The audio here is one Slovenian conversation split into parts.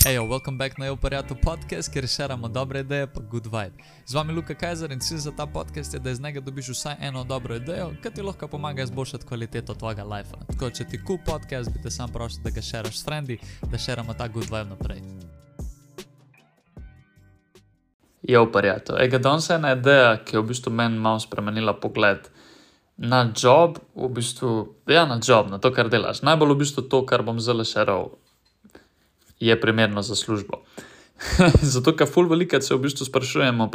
Ejo, welcome back na Prijatelj podcast, kjer šeramo dobre ideje pa good vibe. Z vami Luka Kajzer in cilj za ta podcast je, da iz njega dobiš vsaj eno dobro idejo, ki ti lahko pomaga izboljšati kvaliteto tvojega lifea. Tako, če ti cool podcast, bi te sam prosil, da ga šeraš s frendi, da šeramo ta good vibe naprej. Jo, prijatelj, danes je ena ideja, ki je v bistvu meni malo spremenila pogled na job, na to, kar delaš. Najbolj v bistvu to, kar bom zdaj šeral, je primerno za službo. Zato, ker ful velikrat se v bistvu sprašujemo,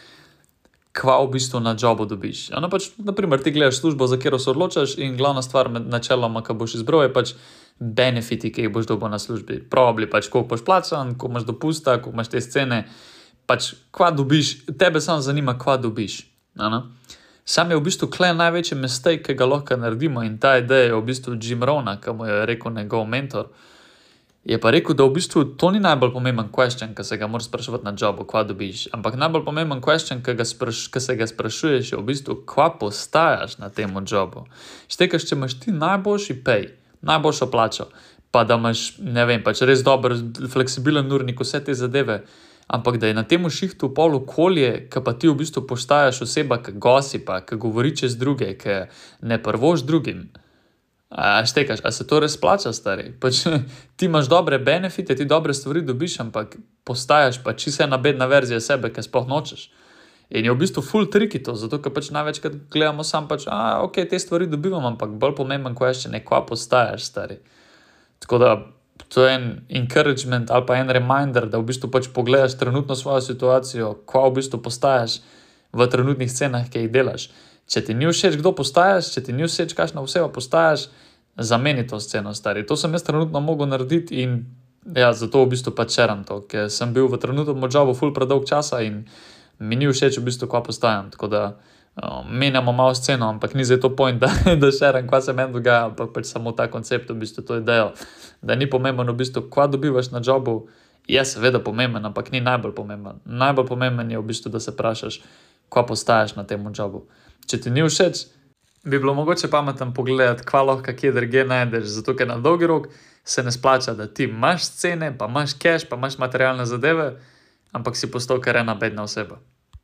kva v bistvu na jobu dobiš. Naprimer, ti gledaš službo, za katero se odločaš in glavna stvar načeloma, ko boš izbral, je benefiti, ki jih boš dobil na službi. Probably, koliko boš plačan, koliko imaš dopusta, koliko imaš te scene, kva dobiš, tebe samo zanima, kva dobiš. Sam je v bistvu kle največji mistake, ki ga lahko naredimo, in ta ideja je v bistvu Jim Rohna, ki mu je rekel njegov mentor. Je pa rekel, da v bistvu to ni najbolj pomemben question, ki se ga moraš spraševati na jobu, kva dobiš. Ampak najbolj pomemben question, ki se ga sprašuješ, je v bistvu, kva postajaš na tem jobu. Štekaš, če imaš ti najboljši pay, najboljšo plačo, pa da imaš, res dober, fleksibilen urnik, vse te zadeve, ampak da je na tem šihtu pol okolje, ki pa ti v bistvu postajaš oseba, ki gosipa, ki govori čez druge, ki ne prvoš drugim. Štekaš, a se to res plača, stari? Ti imaš dobre benefite, ti dobre stvari dobiš, ampak postajaš čisto ena bedna verzija sebe, ki sploh nočeš. In je v bistvu ful tricky to, zato ker največkrat gledamo sam ok, te stvari dobivam, ampak bolj pomemben question je, kva postajaš, stari. Tako da, to je en encouragement ali pa en reminder, da v bistvu pogledaš trenutno svojo situacijo, kva v bistvu postajaš v trenutnih scenah, ki jih delaš. Če ti ni všeč, kdo postajaš, če ti ni všeč, kakšna oseba postajaš, zameni to sceno, stari. To sem jaz trenutno mogel narediti in zato v bistvu šeram to, ker sem bil v trenutnem jobu ful predolg časa in mi ni všeč v bistvu, kva postajam. Tako da menjamo malo sceno, ampak ni zdaj to point, da šeram, kva se meni dogaja, ampak samo ta koncept, v bistvu to idejo, da ni pomemben v bistvu, kva dobivaš na jobu, je seveda pomemben, ampak ni najbolj pomemben. Najbolj pomemben je v bistvu, da se vprašaš, kva postajaš na tem jobu. Če ti ni všeč, bi bilo mogoče pametno pogledati, kva lahko kje drugje najdeš, zato ker na dolgi rok se ne splača, da ti imaš scene, pa imaš cash, pa imaš materialne zadeve, ampak si postal kar ena bedna oseba.